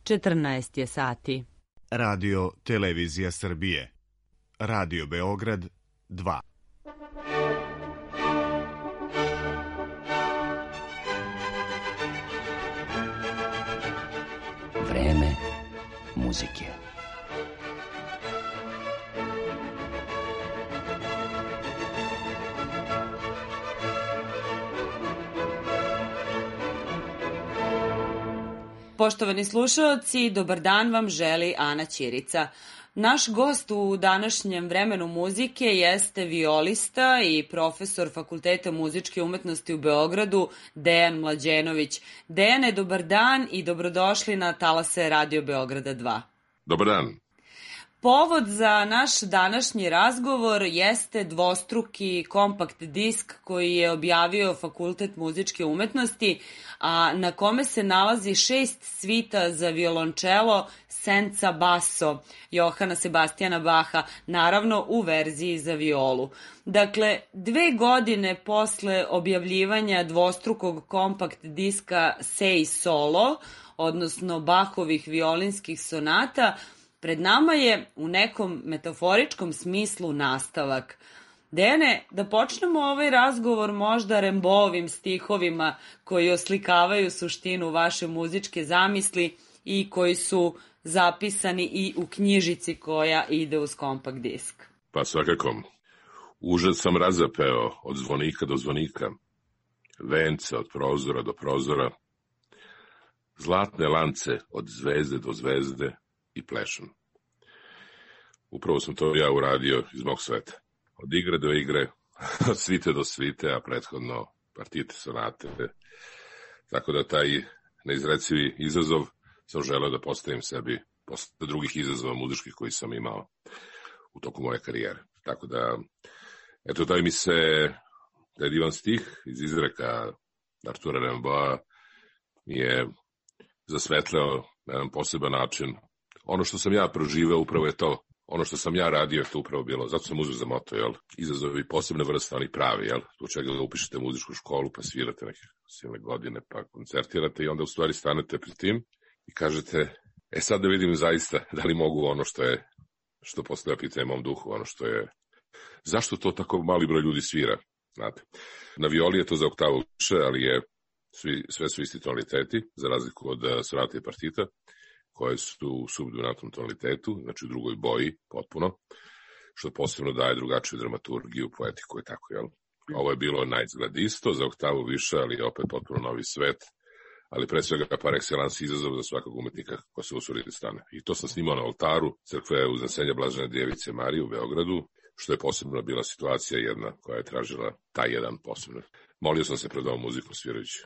14 je sati. Radio Televizija Srbije. Radio Beograd 2. Vreme muzike. Poštovani slušaoci, dobar dan vam želi Ana Ćirica. Naš gost u današnjem vremenu muzike jeste violista i profesor Fakulteta muzičke umetnosti u Beogradu, Dejan Mlađenović. Dejane, dobar dan i dobrodošli na talase Radio Beograda 2. Dobar dan. Povod za naš današnji razgovor jeste dvostruki kompakt disk koji je objavio Fakultet muzičke umetnosti, a na kome se nalazi 6 svita za violončelo Senza basso Johana Sebastijana Baha, naravno u verziji za violu. Dakle, 2 godine posle objavljivanja dvostrukog kompakt diska Sei solo, odnosno Bahovih violinskih sonata, pred nama je u nekom metaforičkom smislu nastavak. Dejane, da počnemo ovaj razgovor možda Rimbaudovim stihovima koji oslikavaju suštinu vaše muzičke zamisli i koji su zapisani i u knjižici koja ide uz kompakt disk. Pa svakako. Užas sam razapeo od zvonika do zvonika, venca od prozora do prozora, zlatne lance od zvezde do zvezde i plešem. Upravo sam to ja uradio iz mog sveta. Od igre do igre, od svite do svite, a prethodno partite, sonate. Tako da taj neizrecivi izazov sam želeo da postavim sebi posle drugih izazova muzičkih koji sam imao u toku moje karijere. Tako da, eto, taj mi se, taj divan stih iz izreka Artura Rimbaуда mi je zasvetleo na jedan poseban način. Ono što sam ja proživeo upravo je to. Ono što sam ja radio je to upravo bilo. Zato sam uzeo za moto, jel? Izazovi posebne vrste, oni pravi, jel? Zbog čega da upišete muzičku školu, pa svirate neke silne godine, pa koncertirate i onda u stvari stanete pred tim i kažete, sad da vidim zaista da li mogu ono što postoja pitanje mom duhu, ono što je, zašto to tako mali broj ljudi svira, znate? Na violi je to za oktavu više, ali sve su isti tonaliteti, za razliku od sonata i partita, koje su u subdominantnom tonalitetu, znači u drugoj boji, potpuno, što posebno daje drugačiju dramaturgiju, poetiku i tako, jel? Ovo je bilo na izgled isto, za oktavu više, ali opet potpuno novi svet, ali pre svega par excellence izazov za svakog umetnika ko se usudi da stane. I to sam snimao na oltaru crkve Uznesenja Blažene Djevice Marije u Beogradu, što je posebno bila situacija jedna koja je tražila taj jedan posebno. Molio sam se pred ovom muzikom svirajući.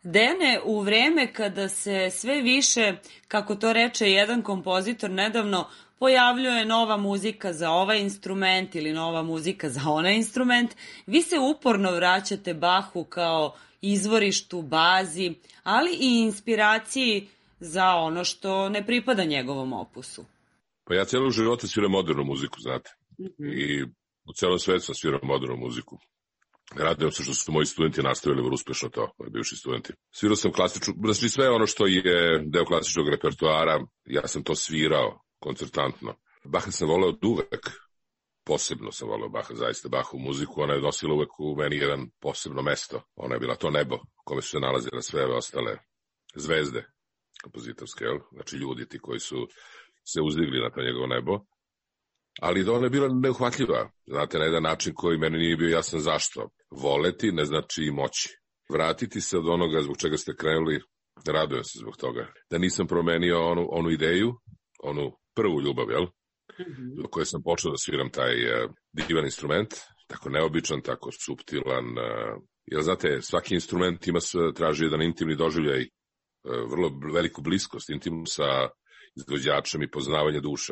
Dejane, u vreme kada se sve više, kako to reče jedan kompozitor nedavno, pojavljuje nova muzika za ovaj instrument ili nova muzika za onaj instrument, vi se uporno vraćate Bachu kao izvorištu, bazi, ali i inspiraciji za ono što ne pripada njegovom opusu. Pa ja cijelo života sviram modernu muziku, znate. I u celom svetu sam svirao modernu muziku. Radujem se što su moji studenti nastavili vrlo uspešno to, moji bivši studenti. Svirao sam klasičnu, znači sve ono što je deo klasičnog repertoara, ja sam to svirao koncertantno. Baha sam voleo od uvek, posebno sam voleo Baha, zaista Bahu muziku, ona je nosila uvek u meni jedan posebno mesto. Ona je bila to nebo, u kome su se nalazile sve ove ostale zvezde kompozitorske, znači ljudi ti koji su se uzdigli na to njegovo nebo. Ali da ona je bila neuhvatljiva, znate, na jedan način koji meni nije bio jasan zašto. Voleti ne znači i moći. Vratiti se od onoga zbog čega ste krenuli, radujem se zbog toga. Da nisam promenio onu ideju, onu prvu ljubav, jel? Do koje sam počeo da sviram taj divan instrument, tako neobičan, tako suptilan. Jer, znate, svaki instrument traži jedan intimni doživljaj, vrlo veliku bliskost, intimnu sa izvođačem i poznavanje duše.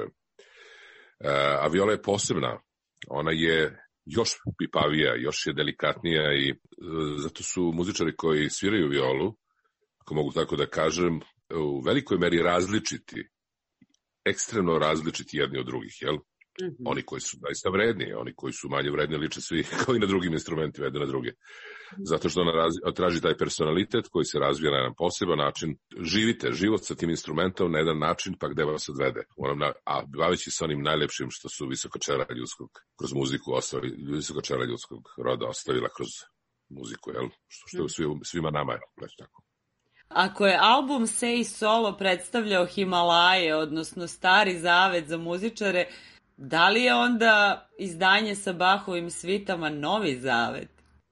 A viola je posebna, ona je još pipavija, još je delikatnija i zato su muzičari koji sviraju violu, ako mogu tako da kažem, u velikoj meri različiti, ekstremno različiti jedni od drugih, jel? Oni koji su zaista vredni, oni koji su manje vredni liče svi kao i na drugim instrumentima, jedne na druge. Zato što ona traži taj personalitet koji se razvija na jedan poseban način. Živite život sa tim instrumentom na jedan način, pa gde vas odvede. A baveći se onim najlepšim što su visokočera ljudskog, kroz muziku visokočera ljudskog roda ostavila kroz muziku, jel? Što je svima nama, jel? Tako. Ako je album Say Solo predstavljao Himalaje, odnosno stari zavet za muzičare, da li je onda izdanje sa Bahovim svitama novi zavet?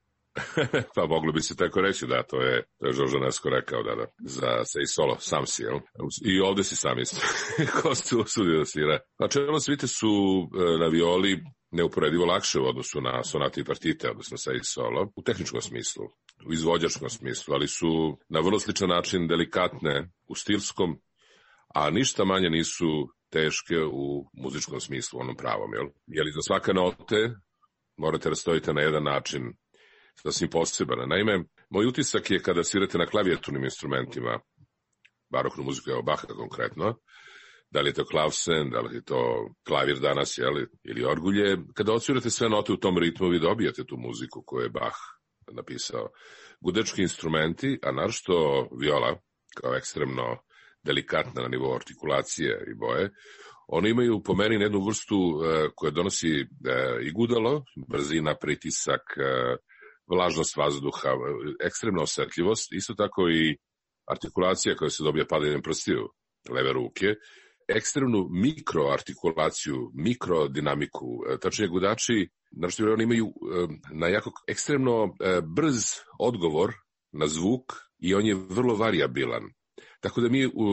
Pa moglo bi se tako reći, da, to je Žoržo Nesko rekao, da, za Say Solo, sam si, jel? I ovde si sam isto, ko se usudio da svira. Načelno svite su na violi neuporedivo lakše u odnosu na sonate i partite, odnosno Say Solo, u tehničkom smislu, u izvođačkom smislu, ali su na vrlo sličan način delikatne u stilskom, a ništa manje nisu teške u muzičkom smislu, onom pravom, jel? Jer iza svake note morate da stojite na jedan način sasvim poseban. Naime, moj utisak je kada svirate na klavijaturnim instrumentima, baroknu muziku, evo Baha konkretno, da li je to klavsen, da li je to klavir danas, jel, ili orgulje, kada odsvirate sve note u tom ritmu, vi dobijate tu muziku koju je Bach napisao. Gudečki instrumenti, a naročito viola, kao ekstremno delikatna na nivou artikulacije i boje, oni imaju po meni jednu vrstu koja donosi i gudalo, brzina, pritisak, vlažnost vazduha, ekstremna osetljivost, isto tako i artikulacija koja se dobija padanjem prstiju leve ruke, ekstremnu mikroartikulaciju, mikrodinamiku. Tačnije, gudači, znači oni imaju na jako ekstremno brz odgovor na zvuk i on je vrlo variabilan. Tako da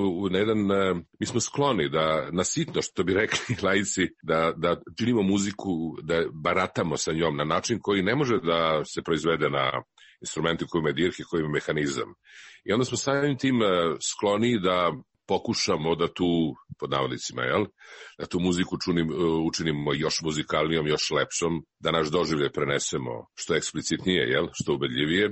mi smo skloni da na sitno, što bi rekli laici, da činimo muziku, da baratamo sa njom na način koji ne može da se proizvede na instrumentu koji ima dirke, koji ima mehanizam. I onda smo samim tim skloni da pokušamo da tu, pod navodnicima, da tu muziku učinimo još muzikalnijom, još lepšom, da naš doživljaj prenesemo što eksplicitnije, što ubedljivije.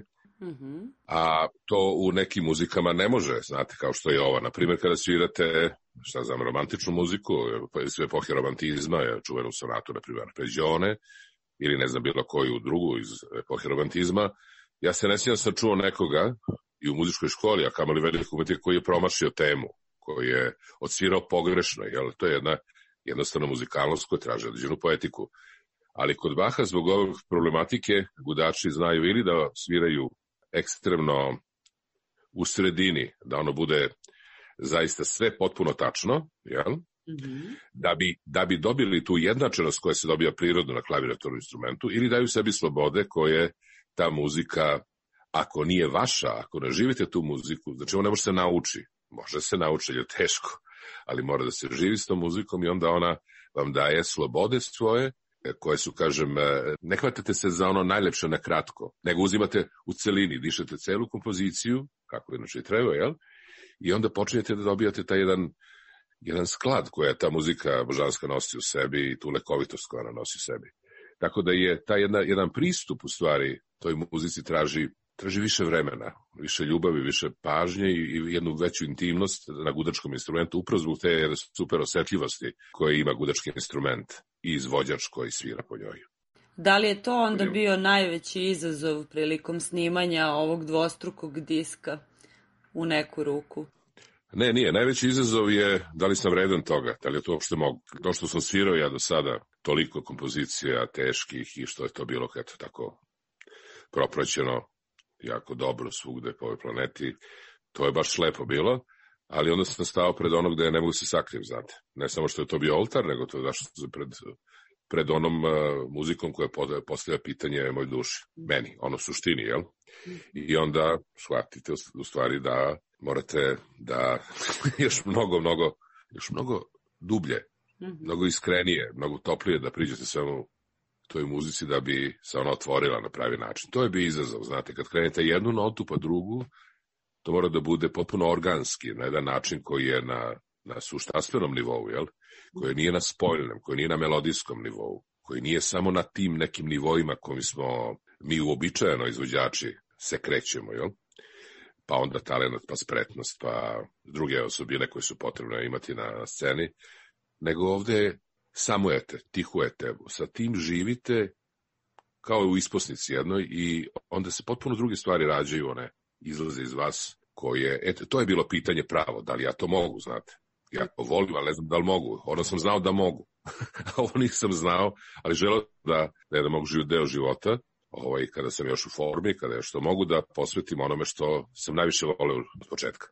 A to u nekim muzikama ne može, znate, kao što je ova. Naprimjer, kada svirate, romantičnu muziku, iz epohe romantizma, čuvenu sonatu, naprimjer, Arpeggione, ili ne znam bilo koju drugu iz epohe romantizma, ja se ne sjećam sam čuo nekoga i u muzičkoj školi, a kamoli velikog umetnika koji je promašio temu, koji je odsvirao pogrešno, to je jedna jednostavna muzikalnost koja traži određenu poetiku. Ali kod Baha, zbog ove problematike, gudači znaju ili da sviraju ekstremno u sredini, da ono bude zaista sve potpuno tačno, da bi dobili tu jednačenost koja se dobija prirodno na klavijaturnom instrumentu, ili daju sebi slobode koje ta muzika, ako nije vaša, ako ne živite tu muziku, znači ona može se nauči, jer je teško, ali mora da se živi s tom muzikom i onda ona vam daje slobode svoje, koje su, kažem, ne hvatate se za ono najlepše na kratko, nego uzimate u celini, dišete celu kompoziciju kako inače treba, jel? I onda počinjete da dobijate taj jedan sklad koja ta muzika božanska nosi u sebi i tu lekovitost koja ona nosi u sebi. Tako da je taj jedan pristup u stvari toj muzici traži više vremena, više ljubavi, više pažnje i jednu veću intimnost na gudačkom instrumentu, upravo zbog te super osetljivosti koje ima gudački instrument i izvođač koji svira po njoj. Da li je to onda bio najveći izazov prilikom snimanja ovog dvostrukog diska u neku ruku? Ne, nije. Najveći izazov je da li sam vredan toga, da li je to uopšte mogu. To što sam svirao ja do sada, toliko kompozicija teških i što je to bilo tako propraćeno jako dobro svugde po ovoj planeti, to je baš lepo bilo, ali onda sam stao pred onog gde ne mogu se sakrijem, znate. Ne samo što je to bio oltar, nego to je zašto sam pred onom muzikom koja postavlja pitanje moj duši, meni, ono suštini, jel? I onda shvatite u stvari da morate da još mnogo dublje, mnogo iskrenije, mnogo toplije da priđete svemu toj muzici da bi se ona otvorila na pravi način. To je bio izazov, znate, kad krenete jednu notu pa drugu, to mora da bude potpuno organski, na jedan način koji je na suštanstvenom nivou, jel? Koji nije na spoljnom, koji nije na melodijskom nivou, koji nije samo na tim nekim nivoima kojim smo mi uobičajeno izvođači se krećemo, jel? Pa onda talent, pa spretnost, pa druge osobine koje su potrebne imati na sceni, nego ovde samujete, tihujete, sa tim živite kao u isposnici jednoj i onda se potpuno druge stvari rađaju, one izlaze iz vas koje, eto, to je bilo pitanje pravo, da li ja to mogu, znate. Ja to volim, ali ne znam da li mogu. Ono sam znao da mogu. Ovo nisam znao, ali želeo da mogu deo života, kada sam još u formi, kada još to mogu da posvetim onome što sam najviše voleo od početka.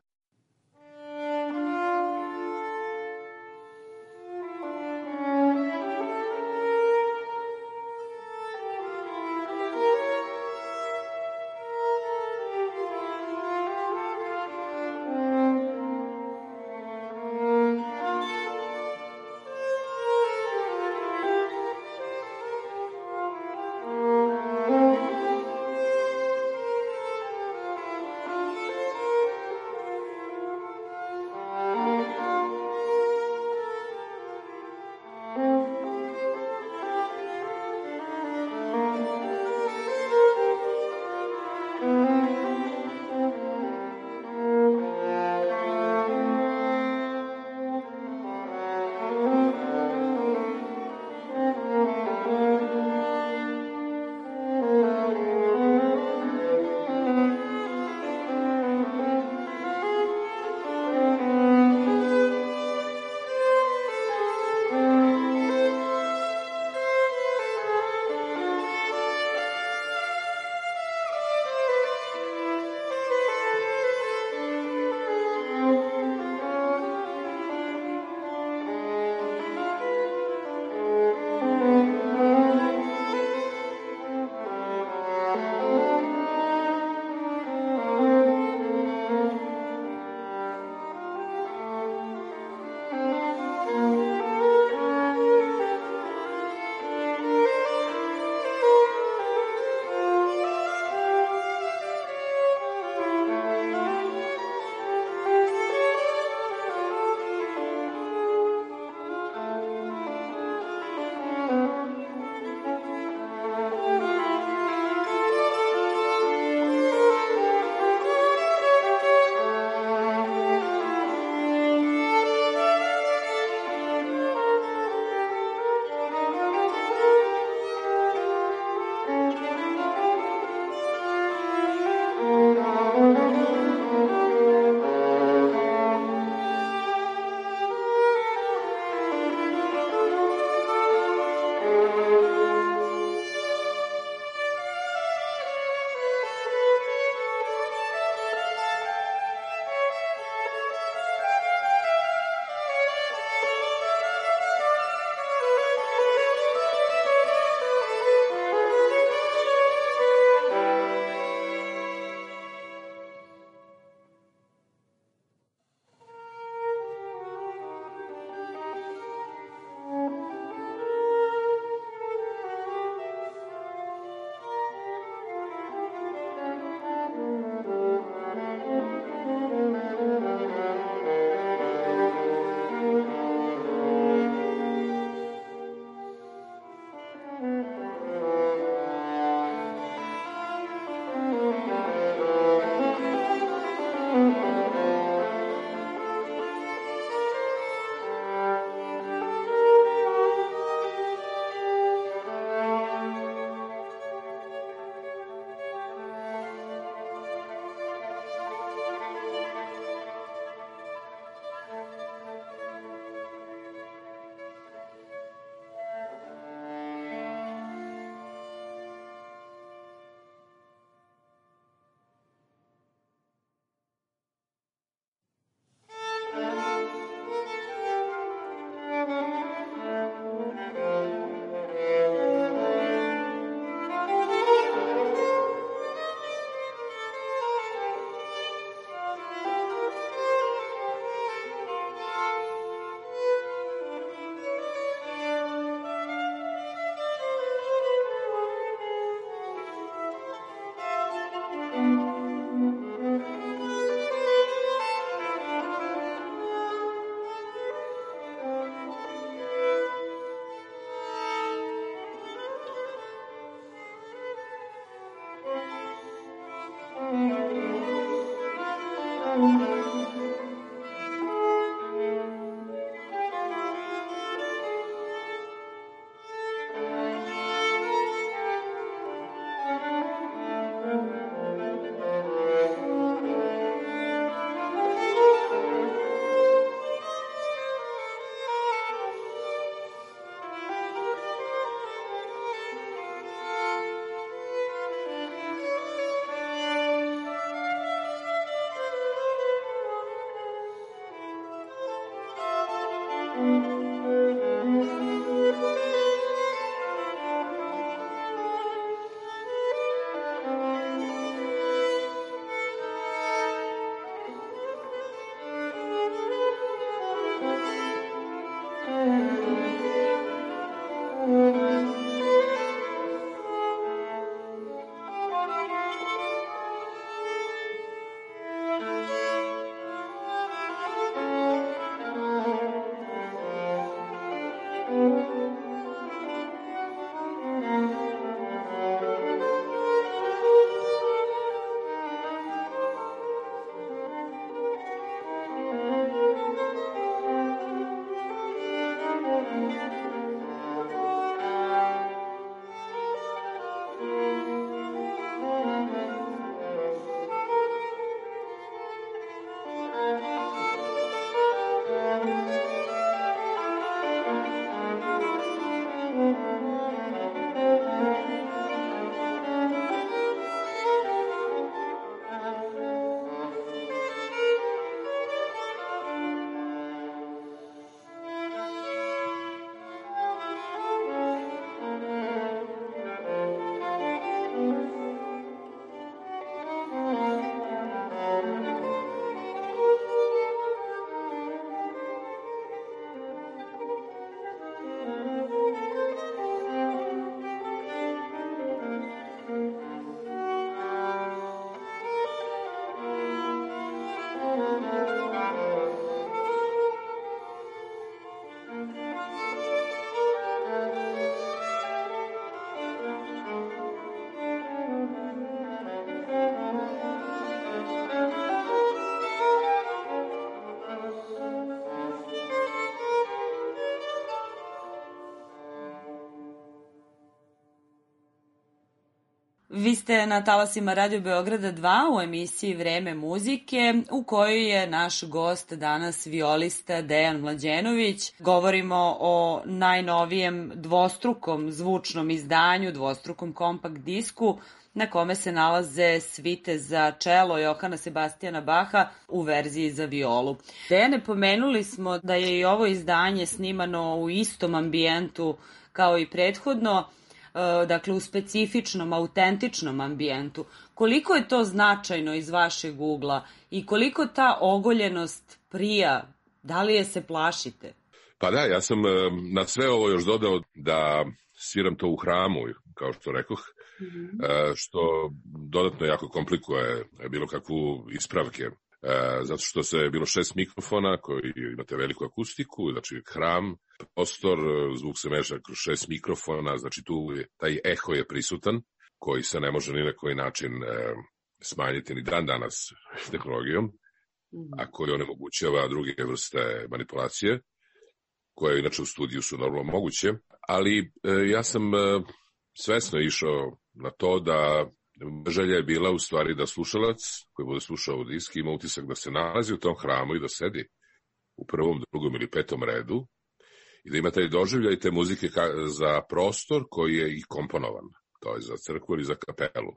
Vi ste na talasima Radio Beograda 2 u emisiji Vreme muzike, u kojoj je naš gost danas violista Dejan Mlađenović. Govorimo o najnovijem dvostrukom zvučnom izdanju, dvostrukom kompakt disku, na kome se nalaze svite za čelo Johana Sebastijana Baha u verziji za violu. Dejane, pomenuli smo da je i ovo izdanje snimano u istom ambijentu kao i prethodno, dakle u specifičnom, autentičnom ambijentu. Koliko je to značajno iz vašeg ugla i koliko ta ogoljenost prija? Da li je se plašite? Pa da, ja sam na sve ovo još dodao da sviram to u hramu, kao što rekoh, što dodatno jako komplikuje bilo kakvu ispravke. Zato što se je bilo 6 mikrofona koji imate veliku akustiku, znači hram, prostor, zvuk se meša kroz 6 mikrofona, znači tu taj eho je prisutan, koji se ne može ni na koji način smanjiti ni dan danas tehnologijom, a koji onemogućava druge vrste manipulacije, koje inače u studiju su normalno moguće, ali ja sam svesno išao na to da želja je bila u stvari da slušalac koji bude slušao disk ima utisak da se nalazi u tom hramu i da sedi u prvom, drugom ili petom redu i da ima taj doživljaj te muzike za prostor koji je i komponovan, to je za crkvu ili za kapelu.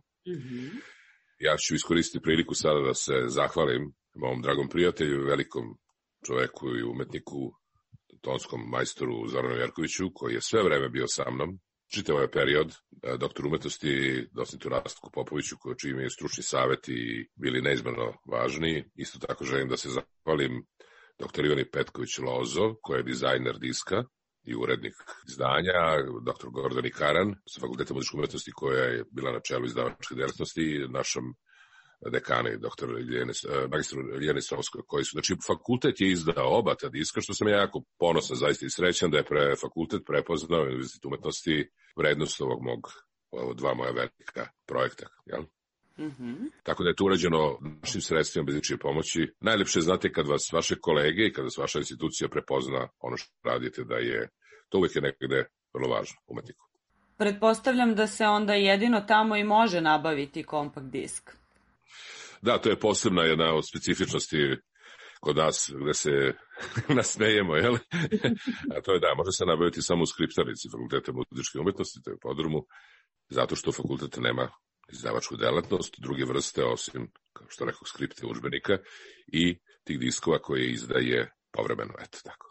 Ja ću iskoristiti priliku sada da se zahvalim mom dragom prijatelju, velikom čoveku i umetniku, tonskom majstoru Zoranu Jerkoviću, koji je sve vreme bio sa mnom. Čitav ovaj period, doktor umetnosti docnitu Rastku Popoviću, čiji mi je stručni savjet i bili neizmjerno važni. Isto tako želim da se zahvalim doktor Ivani Petković Lozo, koji je dizajner diska i urednik izdanja, doktor Gordani Karan sa Fakulteta muzičke umetnosti, koja je bila na čelu izdavačke delatnosti, našom dekani, doktor magistru Ljeni Sovskoj, koji su, znači, fakultet je izdao oba ta diska, što sam ja jako ponosan, zaista i srećan da je fakultet prepoznao Univerzitet umetnosti vrednost ovog dva moja velika projekta, jel? Tako da je to urađeno našim sredstvima bez ničije pomoći. Najlepše znate kad vas vaše kolege i kad vas vaša institucija prepozna ono što radite, da je to uvijek je nekde vrlo važno umetniku. Pretpostavljam da se onda jedino tamo i može nabaviti kompakt disk. Da, to je posebna jedna od specifičnosti kod nas, gde se nasmejemo, jel? A to je da, može se nabaviti samo u skriptarici Fakulteta muzičke umetnosti, to je u Podrumu, zato što fakultet nema izdavačku delatnost, druge vrste, osim, kao što rekao, skripte udžbenika i tih diskova koje izdaje povremeno, eto tako.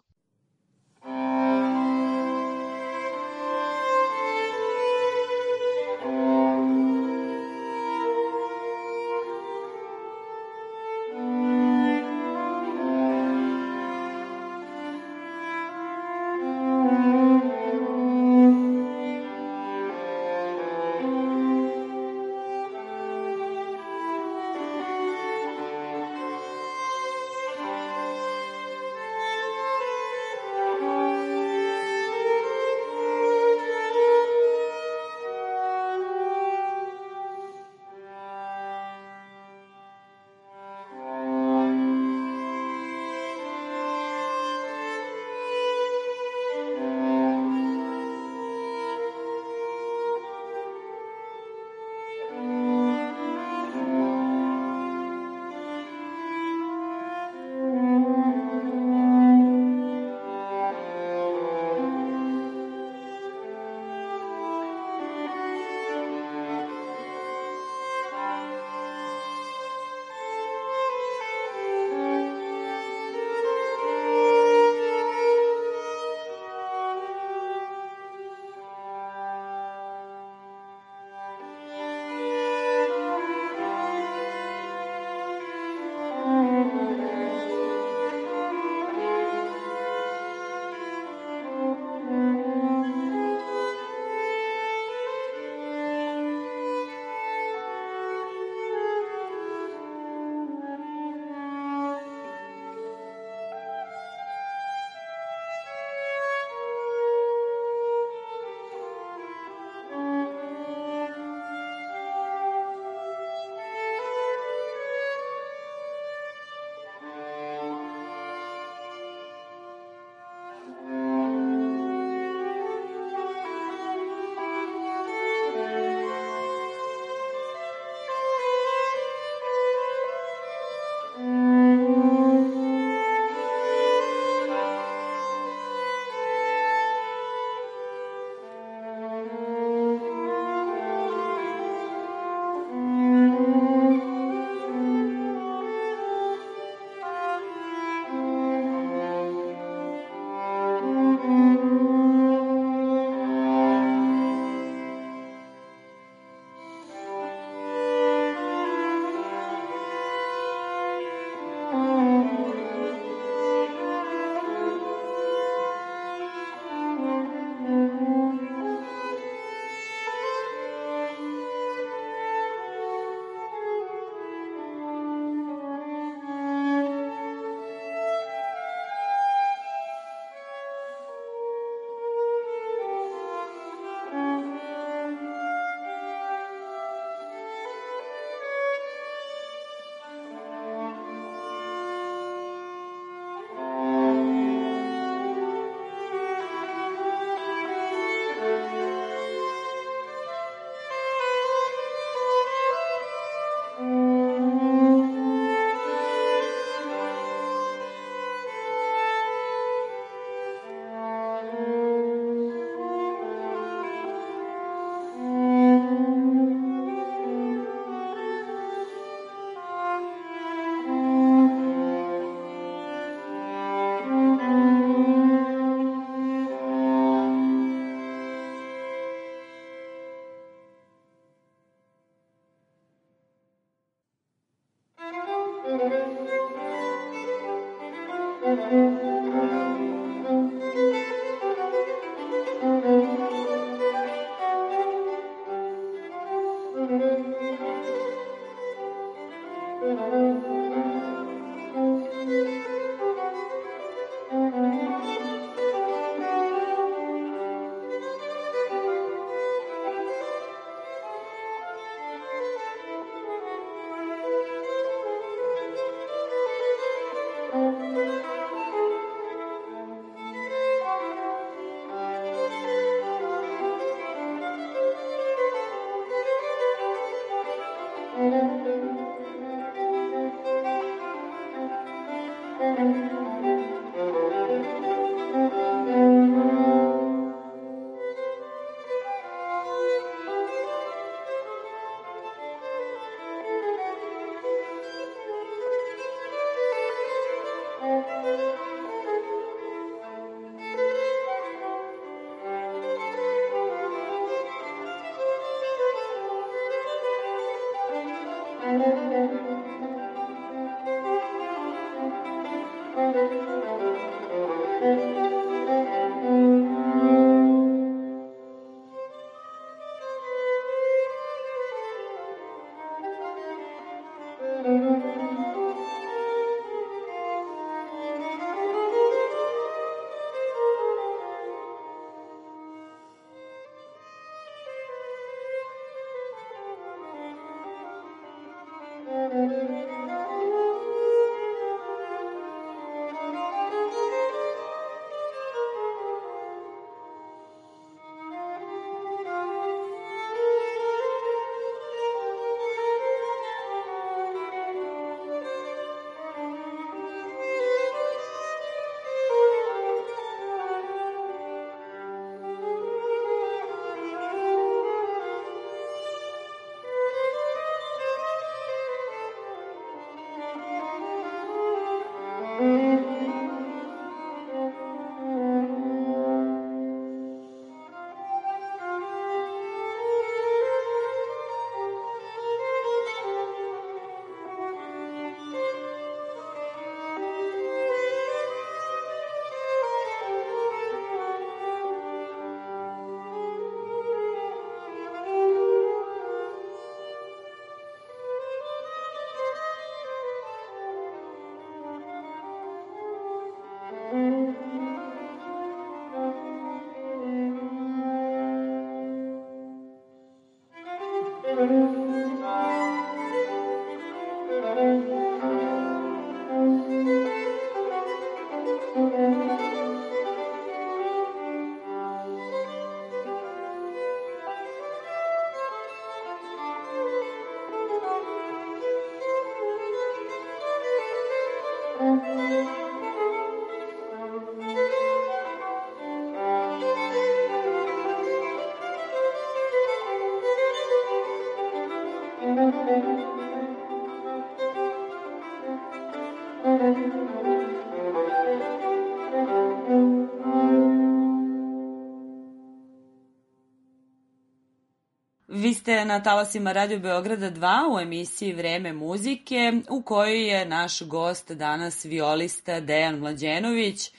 Vi ste na talasima Radio Beograda 2 u emisiji Vreme muzike, u kojoj je naš gost danas violista Dejan Mlađenović.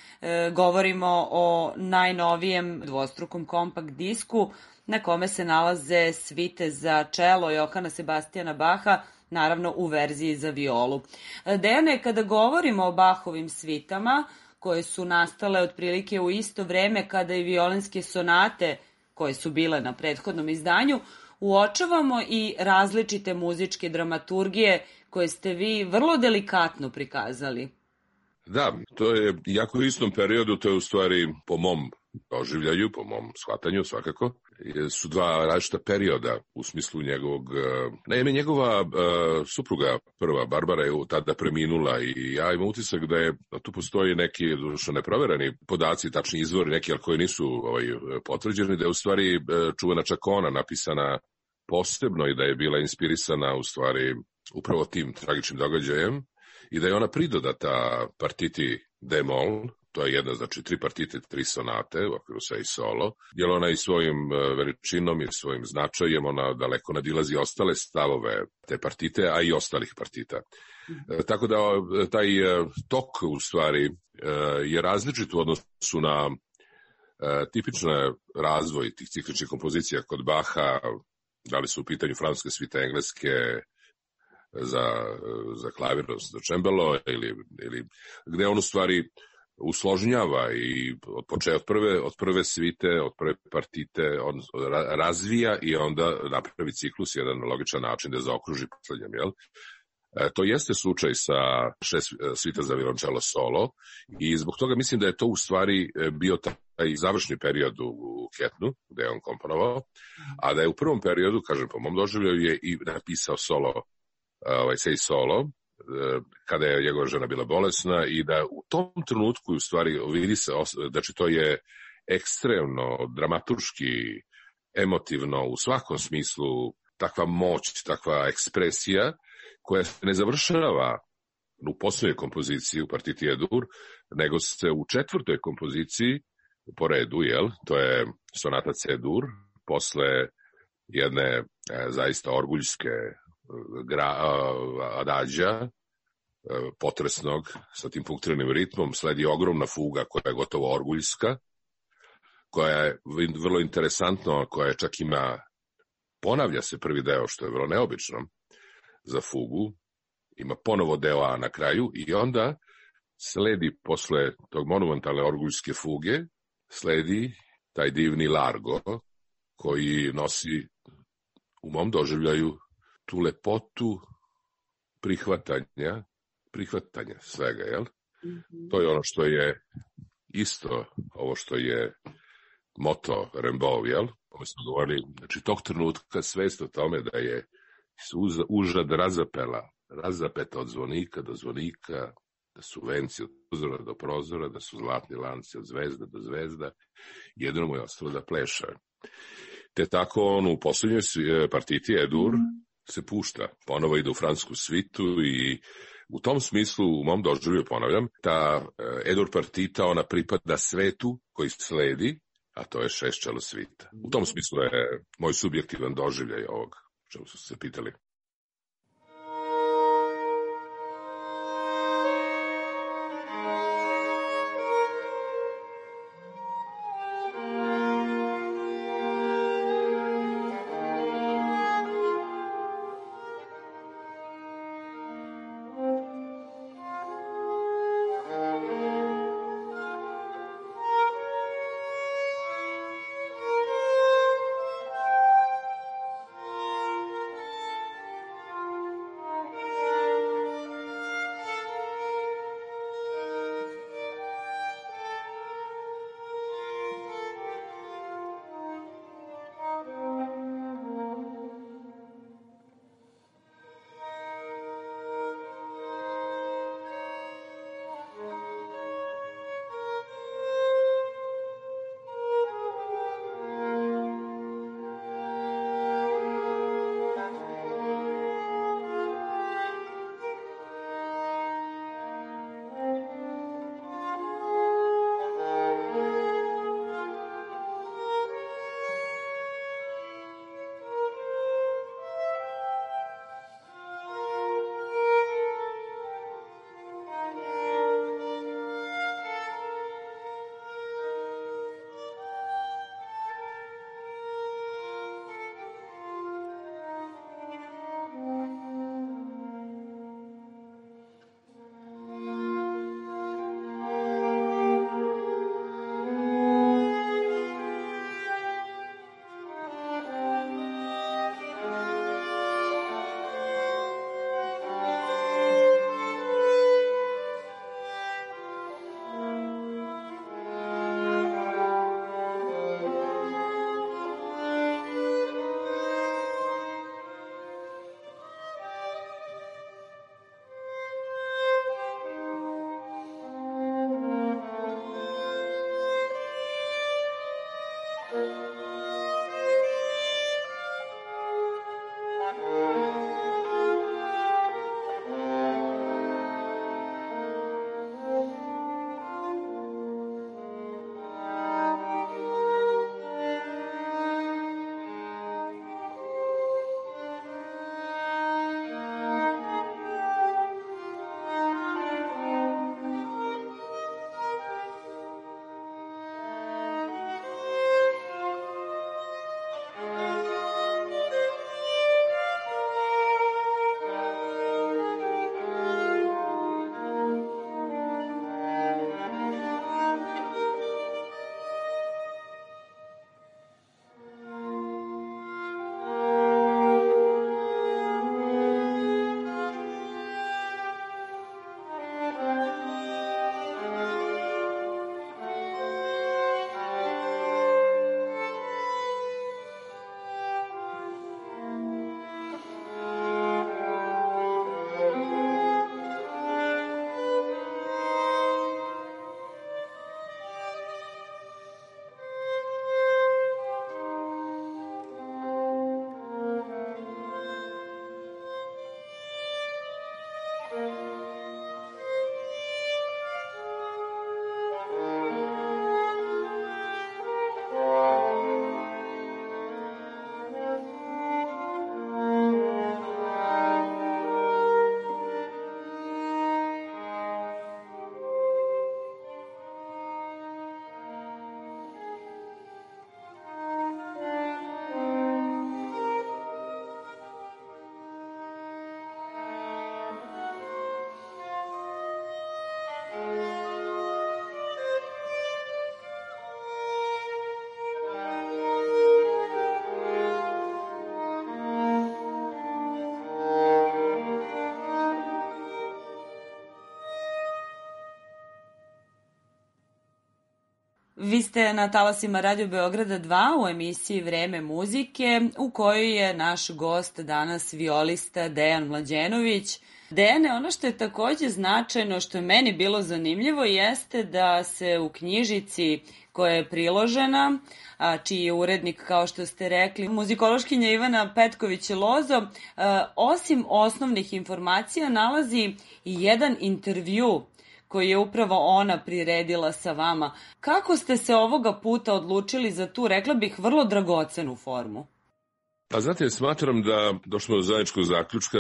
Govorimo o najnovijem dvostrukom kompakt disku na kome se nalaze svite za čelo Johana Sebastijana Baha, naravno u verziji za violu. Dejane, kada govorimo o Bahovim svitama, koje su nastale otprilike u isto vreme kada i violinske sonate koje su bile na prethodnom izdanju, uočavamo i različite muzičke dramaturgije koje ste vi vrlo delikatno prikazali. Da, to je jako u istom periodu, to je u stvari po mom doživljaju, po mom shvatanju svakako, su dva različita perioda u smislu njegovog... Naime, njegova supruga prva, Barbara, je tada preminula i ja imam utisak da tu postoji neki što neprovereni podaci, tačni izvori, neki, ali koji nisu potvrđeni, da je u stvari čuvena čakona napisana posebno i da je bila inspirisana u stvari upravo tim tragičnim događajem i da je ona pridodata partiti D-mol, to je jedna, znači 3 partite, 3 sonate u okviru sa i solo, jer ona i svojim veličinom i svojim značajem, ona daleko nadilazi ostale stavove te partite, a i ostalih partita. Tako da taj tok u stvari je različit u odnosu na tipične razvoj tih cikličnih kompozicija kod Baha, da li su u pitanju francuske svite, engleske, za klavir, za čembalo, ili gde on u stvari usložnjava i od prve svite, od prve partite on razvija i onda napravi ciklus jedan logičan način da zaokruži poslednjem, jel? To jeste slučaj sa 6 svita za violončelo solo i zbog toga mislim da je to u stvari bio taj završni period u Ketnu, gde je on komponovao, a da je u prvom periodu, kažem, po mom doživljaju je i napisao solo, sej solo, kada je njegova žena bila bolesna i da u tom trenutku u stvari vidi se, znači to je ekstremno dramaturški, emotivno, u svakom smislu takva moć, takva ekspresija koja se ne završava u posljednjoj kompoziciji u partiti E-dur, nego se u 4. kompoziciji po redu, to je sonata C-dur, posle jedne zaista orguljske adađa, potresnog, sa tim funkcionalnim ritmom, sledi ogromna fuga koja je gotovo orguljska, koja je vrlo interesantno, koja čak ima, ponavlja se prvi deo, što je vrlo neobično za fugu, ima ponovo deo A na kraju i onda sledi posle tog monumentalne orguljske fuge, sledi taj divni largo koji nosi u mom doživljaju tu lepotu prihvatanja svega, jel? To je ono što je isto, ovo što je moto Rimbaud, jel? Ovo smo govorili, znači tog trenutka svest o tome da je užad razapeta od zvonika do zvonika, da su venci od prozora do prozora, da su zlatni lanci od zvezda do zvezda, jedino mu je ostalo da pleša. Te tako on u poslednjoj partiti Edur se pušta, ponovo ide u francusku svitu i u tom smislu, u mom doživlju, ponavljam, ta Edur partita, ona pripada svetu koji sledi, a to je šestčelo svita. U tom smislu je moj subjektivan doživljaj ovog, čemu su se pitali. ste na talasima Radio Beograda 2 u emisiji Vreme muzike, u kojoj je naš gost danas violista Dejan Mlađenović. Dejane, ono što je takođe značajno, što je meni bilo zanimljivo, jeste da se u knjižici koja je priložena, čiji je urednik, kao što ste rekli, muzikološkinja Ivana Petković-Lozo, osim osnovnih informacija nalazi i jedan intervju koji je upravo ona priredila sa vama. Kako ste se ovoga puta odlučili za tu, rekla bih, vrlo dragocenu formu? Pa znate, smatram da došlo do zajedničkog zaključka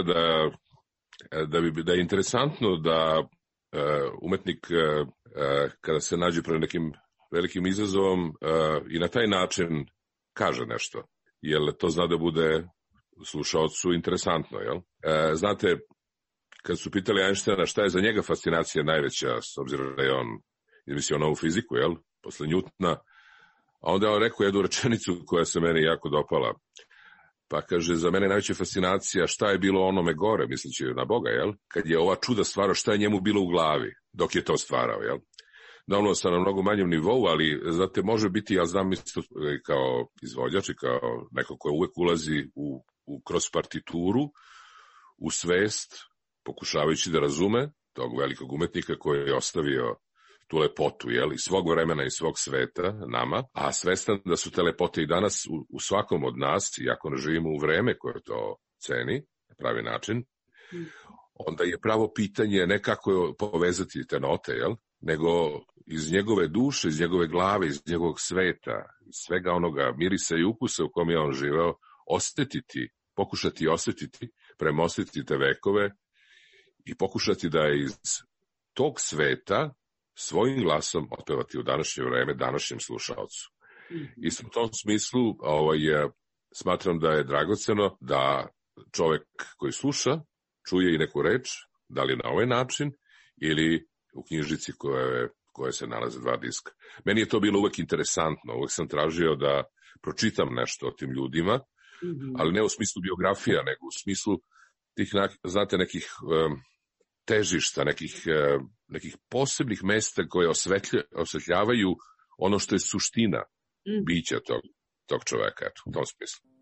da je interesantno da umetnik kada se nađe pred nekim velikim izazovom i na taj način kaže nešto, jer to zna da bude slušaocu interesantno. Jel? Znate, kad su pitali Einsteina šta je za njega fascinacija najveća, s obzirom da je on izmislio novu fiziku, jel? Posle Newtona, a onda je on rekao jednu rečenicu koja se meni jako dopala. Pa kaže, za mene najveća fascinacija šta je bilo onome gore, misleći na Boga, jel? Kad je ova čuda stvarao, šta je njemu bilo u glavi dok je to stvarao, jel? Normalno sam na mnogo manjem nivou, ali znate, može biti, ja znam isto kao izvođač i kao neko ko uvek ulazi kroz partituru, u svest, pokušavajući da razume tog velikog umetnika koji je ostavio tu lepotu, jel, iz svog vremena i svog sveta nama, a svestan da su te lepote i danas u svakom od nas, iako ne živimo u vreme koje to ceni na pravi način, onda je pravo pitanje ne kako povezati te note, jel, nego iz njegove duše, iz njegove glave, iz njegovog sveta, iz svega onoga mirisa i ukusa u kom je on živeo, pokušati osetiti, premostiti te vekove i pokušati da iz tog sveta svojim glasom otpevati u današnje vreme današnjem slušalcu. I u tom smislu smatram da je dragoceno da čovek koji sluša čuje i neku reč, da li na ovaj način ili u knjižici koje se nalaze 2 diska. Meni je to bilo uvek interesantno, uvek sam tražio da pročitam nešto o tim ljudima, ali ne u smislu biografija, nego u smislu tih, znate, nekih težišta, nekih posebnih mesta koje osvetljavaju ono što je suština bića tog čoveka, eto, u tom smislu.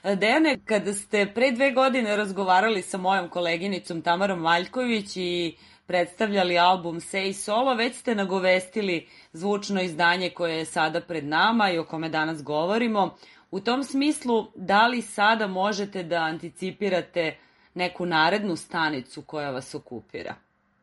Dejane, kada ste pre 2 godine razgovarali sa mojom koleginicom Tamarom Valjković i predstavljali album Say Solo, već ste nagovestili zvučno izdanje koje je sada pred nama i o kome danas govorimo. U tom smislu, da li sada možete da anticipirate neku narednu stanicu koja vas okupira?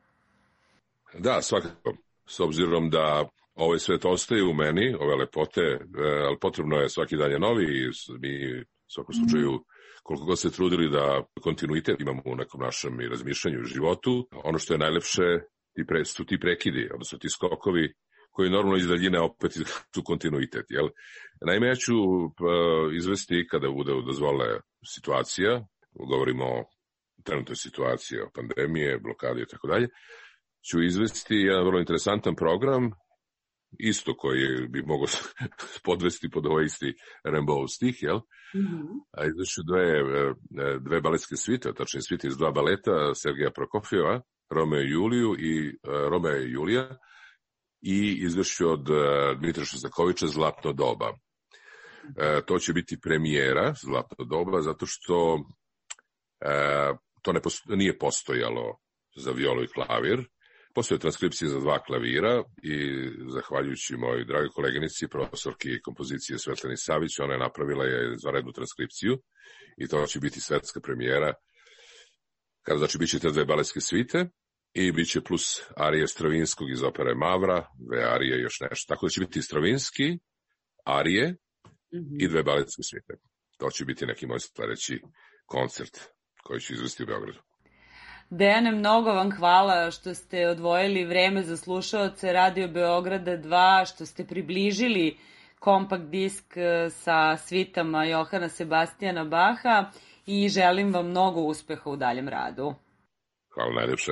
Da, svakako. S obzirom da ovaj svet ostaje u meni, ove lepote, ali potrebno je svaki dan je novi i mi u svakom slučaju koliko god se trudili da kontinuitet imamo u nekom našem i razmišljanju u životu, ono što je najlepše su ti prekidi, odnosno ti skokovi koji normalno iz daljine opet su kontinuitet. Jel? Naime, ja ću izvesti kada bude dozvole situacija, govorimo o trenutnoj situaciji, o pandemije, blokadi i tako dalje, ću izvesti jedan vrlo interesantan program, isto koji bi mogao podvesti pod ovaj isti Rimbaud stih, jel? A izveću dve baletske svite, tačnije svite iz 2 baleta Sergeja Prokofjeva, Romeo i Julija, i izvešću od Dmitra Šostakovića Zlatno doba. To će biti premijera Zlatno doba, zato što to nije postojalo za violu i klavir. Postoje transkripcije za 2 klavira i zahvaljujući mojoj dragoj koleginici, profesorki kompozicije Svetlani Savić, ona je napravila izvanrednu transkripciju i to će biti svetska premijera. Kada znači bit će te 2 baletske svite i bit će plus arije Stravinskog iz opere Mavra, 2 arije i još nešto. Tako da će biti Stravinski, arije i 2 baletske svite. To će biti neki moj sledeći koncert koji ću izvesti u Beogradu. Dejane, mnogo vam hvala što ste odvojili vreme za slušaoce Radio Beograda 2, što ste približili kompakt disk sa svitama Johana Sebastijana Baha i želim vam mnogo uspeha u daljem radu. Hvala najljepše.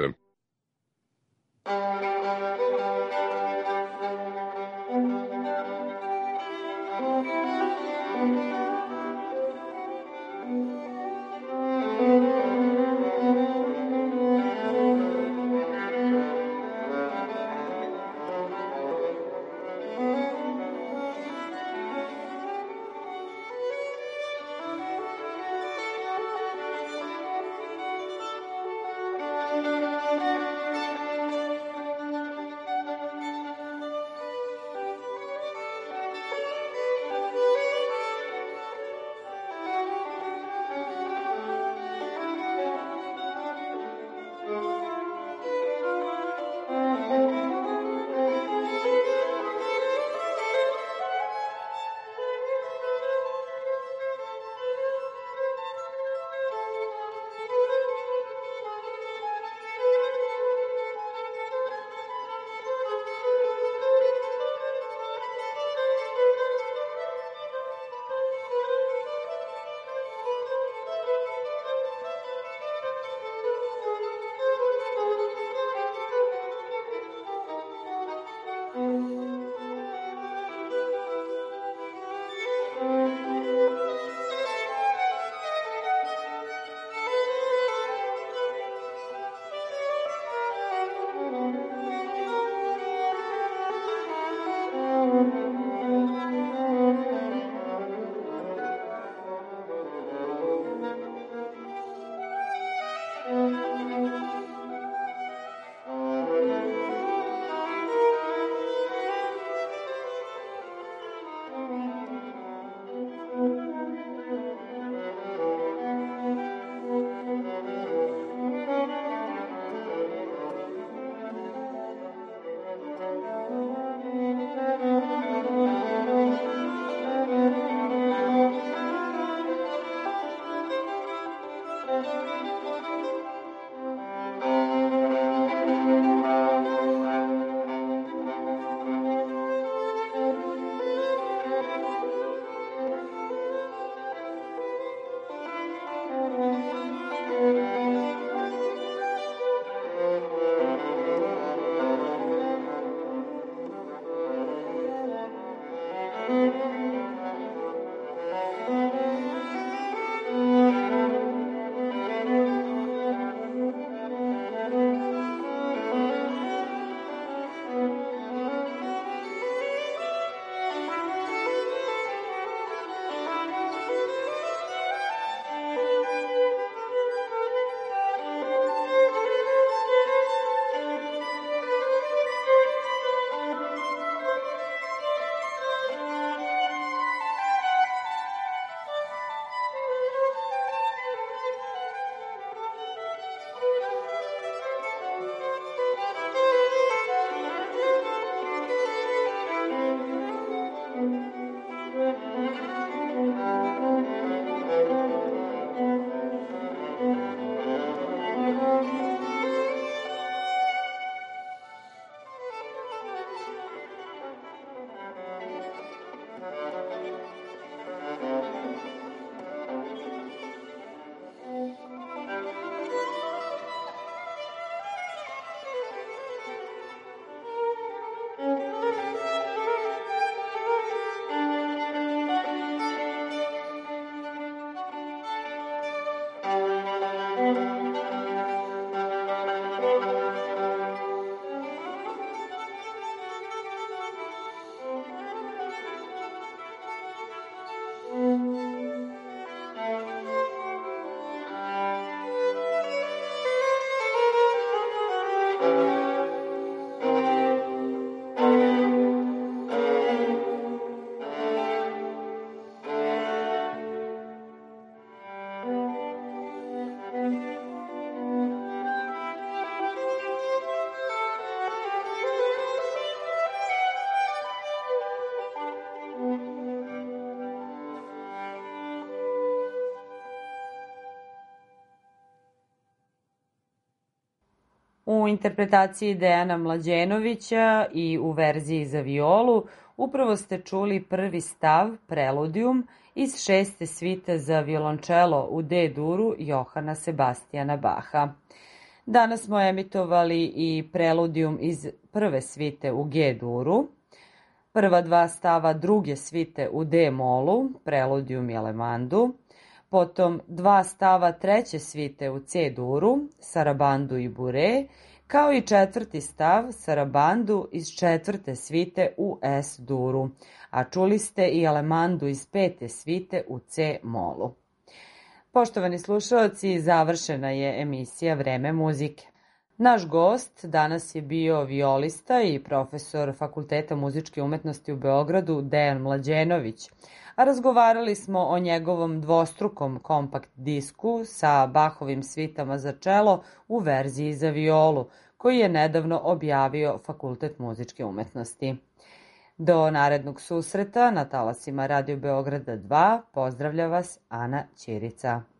U interpretaciji Dejana Mlađenovića i u verziji za violu upravo ste čuli prvi stav, Preludijum, iz 6. svite za violončelo u D-duru Johana Sebastijana Baha. Danas smo emitovali i Preludijum iz 1. svite u G-duru, prva 2 stava 2. svite u D-molu, Preludijum i Alemandu, potom 2 stava 3. svite u C-duru, Sarabandu i Bure, kao i 4. stav Sarabandu iz 4. svite u S-duru, a čuli ste i Alemandu iz 5. svite u C-molu. Poštovani slušaoci, završena je emisija Vreme muzike. Naš gost danas je bio violista i profesor Fakulteta muzičke umetnosti u Beogradu Dejan Mlađenović, a razgovarali smo o njegovom dvostrukom kompakt disku sa Bahovim svitama za čelo u verziji za violu, koji je nedavno objavio Fakultet muzičke umetnosti. Do narednog susreta na talasima Radio Beograda 2 pozdravlja vas Ana Ćirica.